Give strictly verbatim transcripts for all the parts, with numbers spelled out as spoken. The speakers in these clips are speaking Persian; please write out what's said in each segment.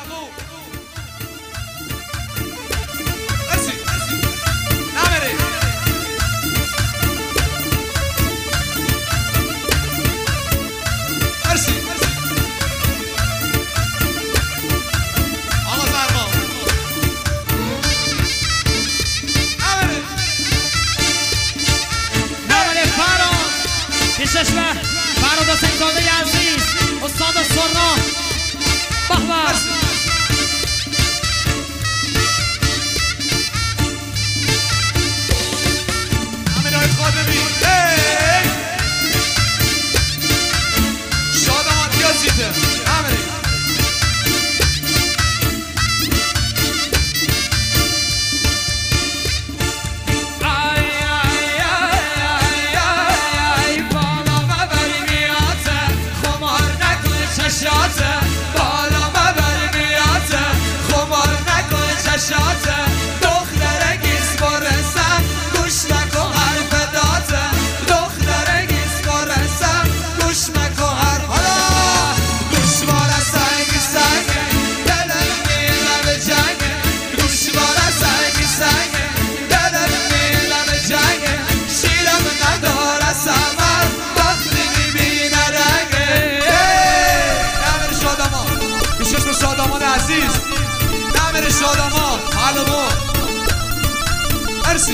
چشمه فراد حسین‌زاده عزیز استاد سرنا به به امینای خادمی شادمان یازیده امین بالا مبر میاته خمار نکن چشاته دختر گیز برسم گوش نکن حرف داته دختر گیز برسم گوش نکن حرف حالا گوشوار سنگی سنگه دلم میلم به جنگه گوشوار سنگی سنگه دلم میلم به جنگه شیرم نداره سمر وقتی میبینه رنگه چشم شادمان عزیز نمیر شادمان حلمو مرسی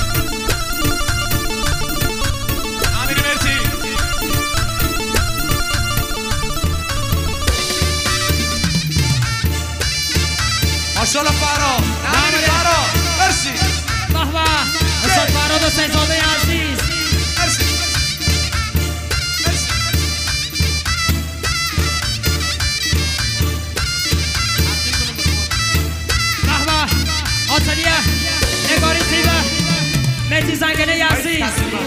امیر مرتی ماشالله فرا نمیر فرا مرسی به به استاد فراد حسین‌زاده عزیز مرسی آتلیه نگاری زیبه مرتی زنگنه عزیز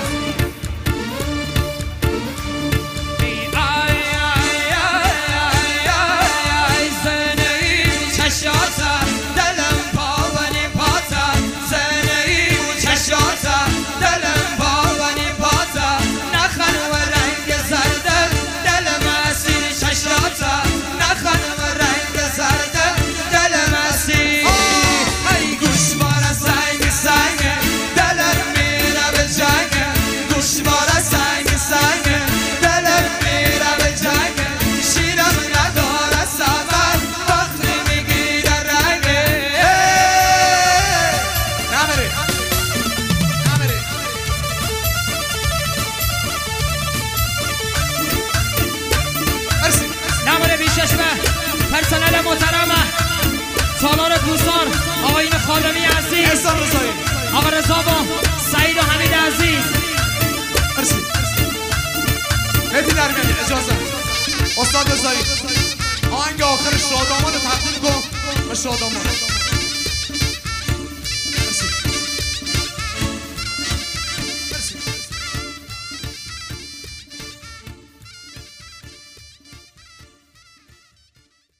پرسنل محترم سالار دوستان آقایون خادمی عزیز احسان رضایی آقا رضا با سعید و حمید عزیز مرسی مهدی درمیانی اجازه استاد رضایی آهنگ آخر شادامان رو تقدیم کن به شادامان